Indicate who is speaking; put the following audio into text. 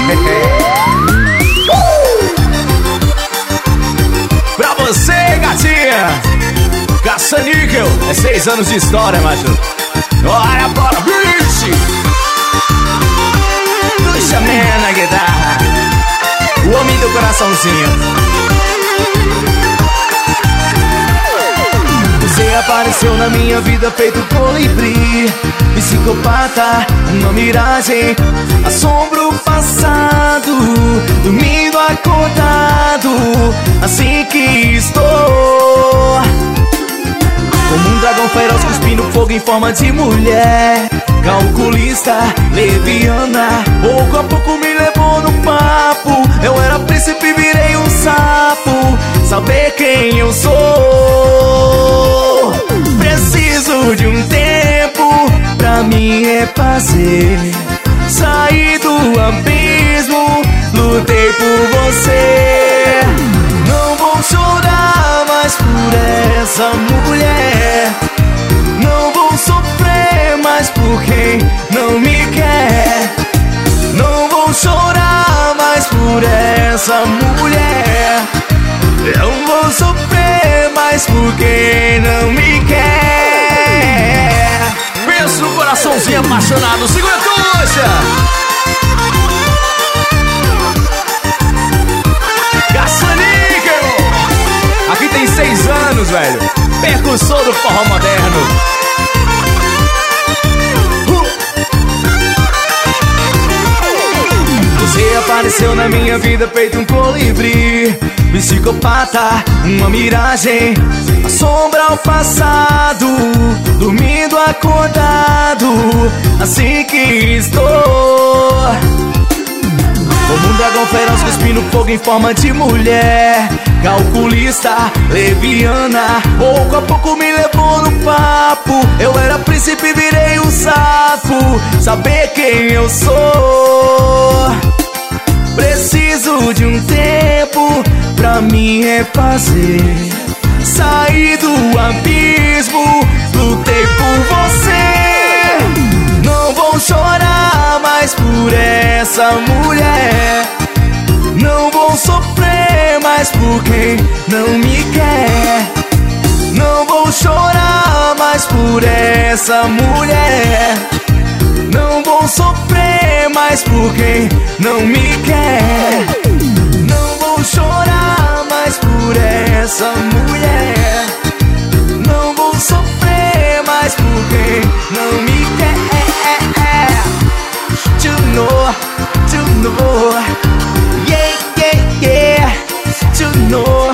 Speaker 1: Pra você, gatinha, Caça-Níquel, é 6 anos de história, macho. Olha bora, bicho. Puxa na guitarra, o homem do coraçãozinho. Você apareceu na minha vida feito colibri, psicopata, uma miragem, assombro passado, dormindo acordado, assim que estou. Como um dragão feroz cuspindo fogo em forma de mulher, calculista, leviana, pouco a pouco me levou no papo. Eu era príncipe, virei um sapo, saber quem eu sou. Preciso de um tempo pra me refazer, saí do abismo, lutei por você. Não vou chorar mais por essa mulher, não vou sofrer mais por quem não me quer. Não vou chorar mais por essa mulher, eu vou sofrer mais por quem não me quer.
Speaker 2: Pensa no coraçãozinho apaixonado, segura a tuxa.
Speaker 1: Caça-Níquel, aqui tem 6 anos, velho, percussor do forró moderno. Você apareceu na minha vida feito um colibri, psicopata, uma miragem, assombra ao passado, dormindo acordado, assim que estou. Como um dragão feroz cuspindo fogo em forma de mulher, calculista, leviana, pouco a pouco me levou no papo. Eu era príncipe, virei um sapo, saber quem eu sou. Preciso de um tempo pra me refazer, saí do abismo, lutei por você. Não vou chorar mais por essa mulher, não vou sofrer mais por quem não me quer. Não vou chorar mais por essa mulher, não vou sofrer mais por quem não me quer. Não vou chorar mais por essa mulher, não vou sofrer mais por quem não me quer. To know, yeah, yeah, yeah, to know.